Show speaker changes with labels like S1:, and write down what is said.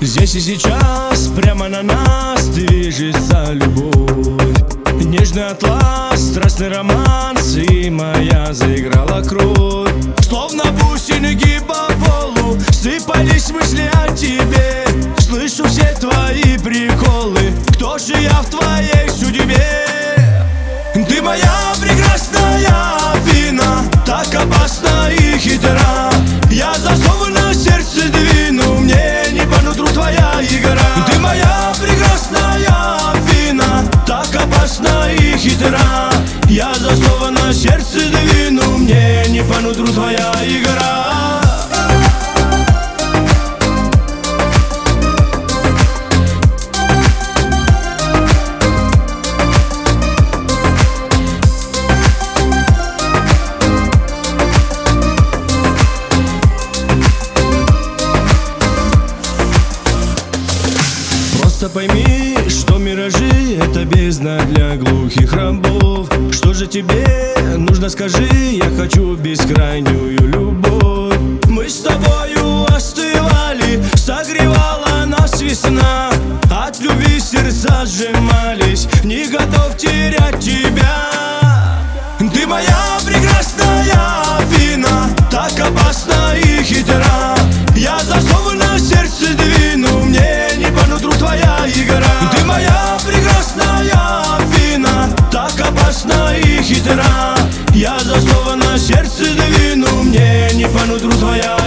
S1: Здесь и сейчас, прямо на нас движется любовь. Нежный атлас, страстный романс, и моя заиграла кровь. Словно бусинки по полу сыпались мысли о тебе. Слышу все твои приколы, кто же я в твоей судьбе? Ты моя прекрасная Афина, так опасна и хитра. Я засов на сердце двину, мне не по нутру твоя игра. Ты моя прекрасная Афина, так опасна и хитра. Я засов на сердце двину, мне не по нутру твоя игра. Просто пойми, что миражи — это бездна для глухих рабов. Что же тебе нужно, скажи, я хочу бескрайнюю любовь. Мы с тобою остывали, согревала нас весна. От любви сердца сжимались, не готов терять тебя. Ты моя прекрасная Афина, так опасна и хитра. Я засов на сердце двину, мне не по нутру твоя игра. Ты моя прекрасная Афина, так опасна и хитра. Я засов на сердце двину, мне не по нутру твоя